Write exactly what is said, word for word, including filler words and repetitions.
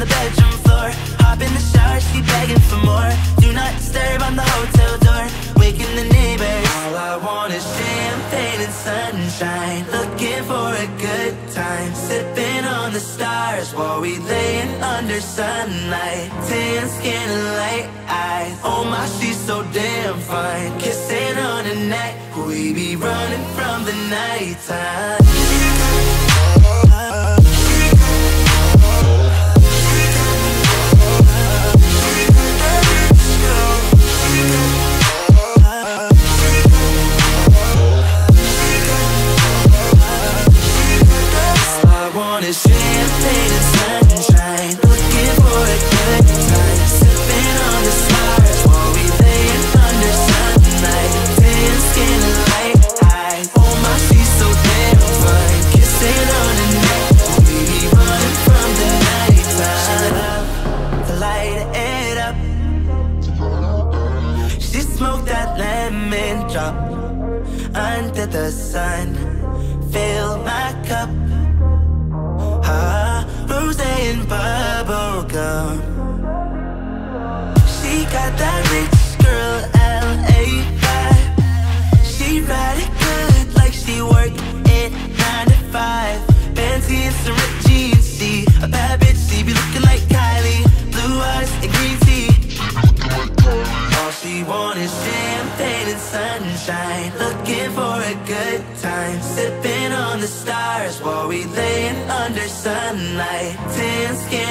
the bedroom floor. Hop in the shower, she begging for more. Do not disturb on the hotel door, waking the neighbors. All I want is champagne and sunshine, looking for a good time, sipping on the stars while we laying under sunlight. Tan skin and light eyes, oh my, she's so damn fine. Kissing on her neck, we be running from the nighttime. Champagne and sunshine, looking for a good time, sipping on the stars while we laying under sunlight. Tan skin and light eyes, oh my, she's so damn fine. Kissing on her neck, we be running from the nighttime. To light it up, she smoked that lemon drop under the sun, fill my cup. Ah, rosé and bubble gum. She got that rich girl L A vibe. She ride it good like she work it nine to five. Fancy and some ripped jeans. She a bad bitch, she be looking like Kylie. Blue eyes and green tea. All she want is champagne and sunshine, looking for a good time, sipping on the stars while we laying under sunlight. Tan skin